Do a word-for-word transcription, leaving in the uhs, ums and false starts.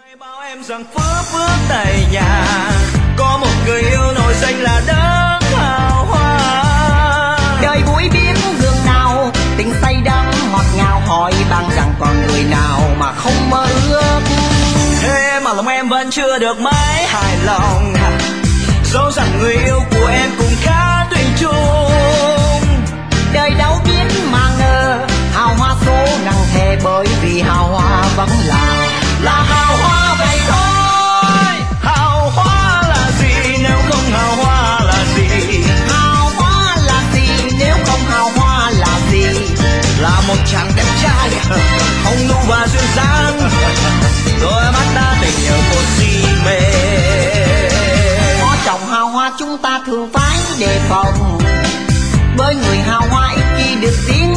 Bao em rằng phước phước tại nhà có một người yêu nổi danh là đấng hào hoa. Đời vui biết gương nào tình say đắng ngọt ngào, hỏi bằng rằng còn người nào mà không mơ ước. Thế mà lòng em vẫn chưa được mấy hài lòng, dẫu rằng người yêu của em cũng khá tùy chung. Đời đâu biết mà ngờ hào hoa số nặng thề, bởi vì hào hoa vẫn là là hào hoa vậy thôi. Hào hoa là gì nếu không hào hoa là gì? Hào hoa là gì nếu không hào hoa là gì? Là một chàng đẹp trai hồng nụ và duyên dáng, đôi mắt ta tình yêu một si mê. Có chồng hào hoa chúng ta thường phải đề phòng, bởi người hào hoa ít khi được tiếng